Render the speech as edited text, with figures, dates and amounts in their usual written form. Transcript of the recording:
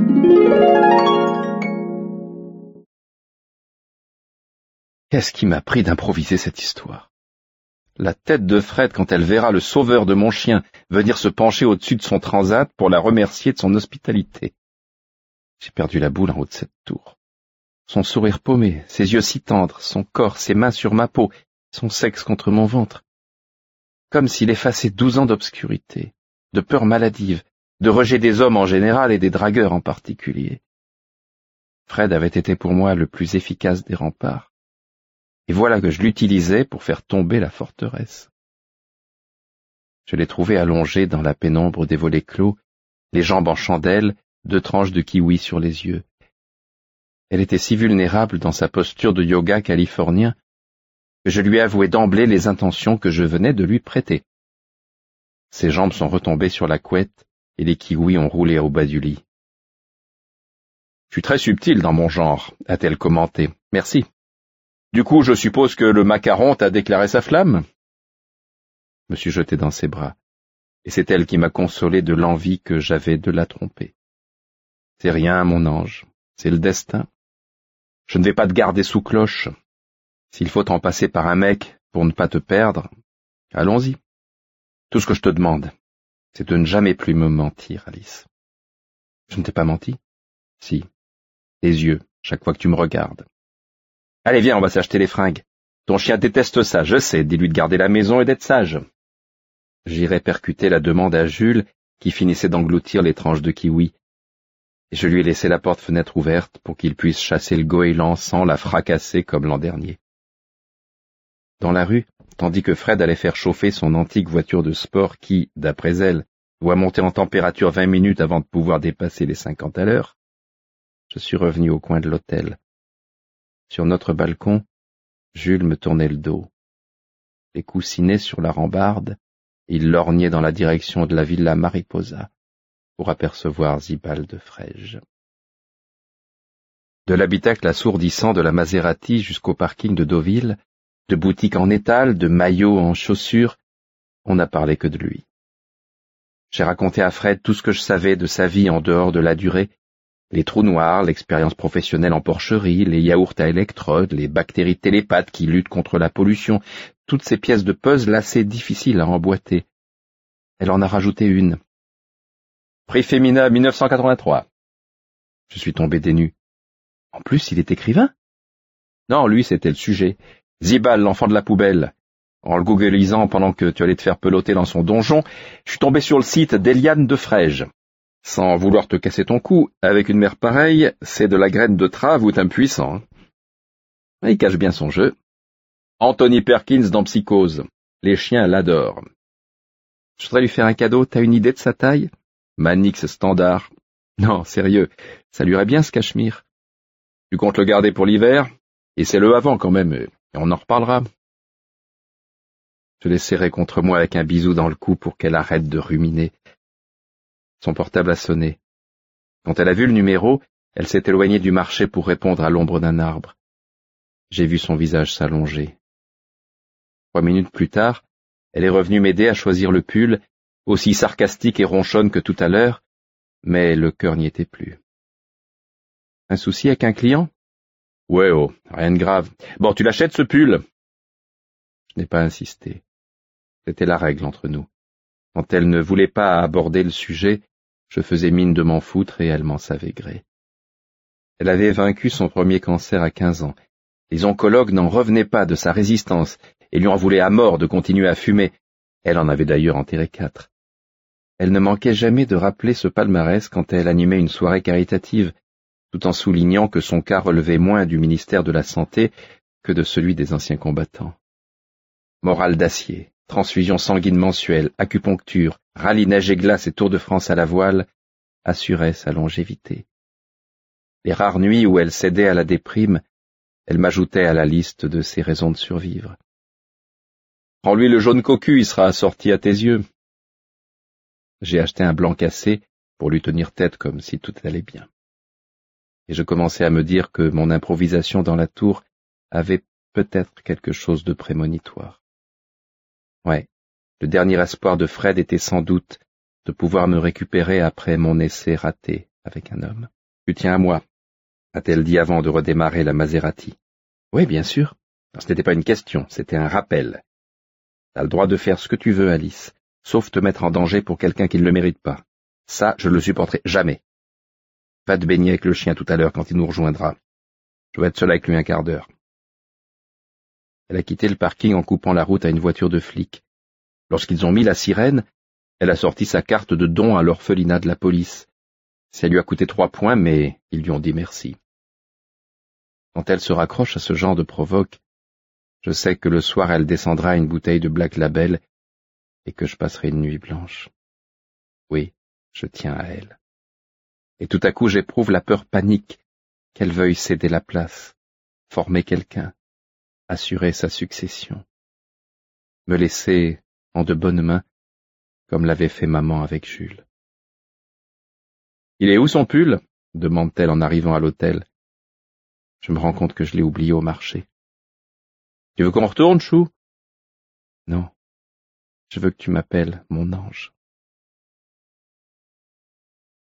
Qu'est-ce qui m'a pris d'improviser cette histoire? La tête de Fred quand elle verra le sauveur de mon chien venir se pencher au-dessus de son transat pour la remercier de son hospitalité. J'ai perdu la boule en haut de cette tour. Son sourire paumé, ses yeux si tendres, son corps, ses mains sur ma peau, son sexe contre mon ventre. Comme s'il effaçait 12 ans d'obscurité, de peur maladive, de rejet des hommes en général et des dragueurs en particulier. Fred avait été pour moi le plus efficace des remparts. Et voilà que je l'utilisais pour faire tomber la forteresse. Je l'ai trouvé allongé dans la pénombre des volets clos, les jambes en chandelle, 2 tranches de kiwi sur les yeux. Elle était si vulnérable dans sa posture de yoga californien que je lui ai avoué d'emblée les intentions que je venais de lui prêter. Ses jambes sont retombées sur la couette et les kiwis ont roulé au bas du lit. « Je suis très subtil dans mon genre », a-t-elle commenté. « Merci. Du coup, je suppose que le macaron t'a déclaré sa flamme ?» Je me suis jeté dans ses bras, et c'est elle qui m'a consolé de l'envie que j'avais de la tromper. « C'est rien, mon ange, c'est le destin. Je ne vais pas te garder sous cloche. S'il faut en passer par un mec pour ne pas te perdre, allons-y. Tout ce que je te demande, c'est de ne jamais plus me mentir, Alice. » Je ne t'ai pas menti? Si. Les yeux, chaque fois que tu me regardes. Allez, viens, on va s'acheter les fringues. Ton chien déteste ça, je sais, dis-lui de garder la maison et d'être sage. J'irai percuter la demande à Jules, qui finissait d'engloutir les tranches de kiwi. Et je lui ai laissé la porte-fenêtre ouverte pour qu'il puisse chasser le goéland sans la fracasser comme l'an dernier. Dans la rue, tandis que Fred allait faire chauffer son antique voiture de sport qui, d'après elle, doit monter en température 20 minutes avant de pouvoir dépasser les 50 à l'heure, je suis revenu au coin de l'hôtel. Sur notre balcon, Jules me tournait le dos. Les coussinets sur la rambarde, il lorgnait dans la direction de la villa Mariposa pour apercevoir Zibal de Frege. De l'habitacle assourdissant de la Maserati jusqu'au parking de Deauville, de boutiques en étal, de maillots en chaussures, on n'a parlé que de lui. J'ai raconté à Fred tout ce que je savais de sa vie en dehors de la durée, les trous noirs, l'expérience professionnelle en porcherie, les yaourts à électrodes, les bactéries télépathes qui luttent contre la pollution, toutes ces pièces de puzzle assez difficiles à emboîter. Elle en a rajouté une. Prix Femina 1983. Je suis tombé des nues. En plus, il est écrivain? Non, lui, c'était le sujet. Zibal, l'enfant de la poubelle. En le googlisant pendant que tu allais te faire peloter dans son donjon, je suis tombé sur le site d'Eliane de Frege. Sans vouloir te casser ton cou, avec une mère pareille, c'est de la graine de trave ou t'es impuissant. Il cache bien son jeu. Anthony Perkins dans Psychose. Les chiens l'adorent. Je voudrais lui faire un cadeau, t'as une idée de sa taille? Manix standard. Non, sérieux, ça lui irait bien ce cachemire. Tu comptes le garder pour l'hiver? Et c'est le avant quand même, et on en reparlera. Je l'ai serré contre moi avec un bisou dans le cou pour qu'elle arrête de ruminer. Son portable a sonné. Quand elle a vu le numéro, elle s'est éloignée du marché pour répondre à l'ombre d'un arbre. J'ai vu son visage s'allonger. 3 minutes plus tard, elle est revenue m'aider à choisir le pull, aussi sarcastique et ronchonne que tout à l'heure, mais le cœur n'y était plus. Un souci avec un client? Ouais, oh, rien de grave. Bon, tu l'achètes ce pull? Je n'ai pas insisté. C'était la règle entre nous. Quand elle ne voulait pas aborder le sujet, je faisais mine de m'en foutre et elle m'en savait gré. Elle avait vaincu son premier cancer à 15 ans. Les oncologues n'en revenaient pas de sa résistance et lui en voulaient à mort de continuer à fumer. Elle en avait d'ailleurs enterré 4. Elle ne manquait jamais de rappeler ce palmarès quand elle animait une soirée caritative, tout en soulignant que son cas relevait moins du ministère de la Santé que de celui des anciens combattants. Morale d'acier, transfusion sanguine mensuelle, acupuncture, rallye neige et glace et Tour de France à la voile assuraient sa longévité. Les rares nuits où elle cédait à la déprime, elle m'ajoutait à la liste de ses raisons de survivre. « Prends-lui le jaune cocu, il sera assorti à tes yeux. » J'ai acheté un blanc cassé pour lui tenir tête comme si tout allait bien. Et je commençais à me dire que mon improvisation dans la tour avait peut-être quelque chose de prémonitoire. Ouais, le dernier espoir de Fred était sans doute de pouvoir me récupérer après mon essai raté avec un homme. Tu tiens à moi, a-t-elle dit avant de redémarrer la Maserati. Oui, bien sûr. Ce n'était pas une question, c'était un rappel. T'as le droit de faire ce que tu veux, Alice, sauf te mettre en danger pour quelqu'un qui ne le mérite pas. Ça, je ne le supporterai jamais. Va te baigner avec le chien tout à l'heure quand il nous rejoindra. Je vais être seul avec lui un quart d'heure. Elle a quitté le parking en coupant la route à une voiture de flic. Lorsqu'ils ont mis la sirène, elle a sorti sa carte de don à l'orphelinat de la police. Ça lui a coûté 3 points, mais ils lui ont dit merci. Quand elle se raccroche à ce genre de provoque, je sais que le soir elle descendra à une bouteille de Black Label et que je passerai une nuit blanche. Oui, je tiens à elle. Et tout à coup j'éprouve la peur panique qu'elle veuille céder la place, former quelqu'un, assurer sa succession, me laisser en de bonnes mains comme l'avait fait maman avec Jules. « Il est où son pull ?» demande-t-elle en arrivant à l'hôtel. Je me rends compte que je l'ai oublié au marché. « Tu veux qu'on retourne, Chou ?» « Non, je veux que tu m'appelles mon ange. »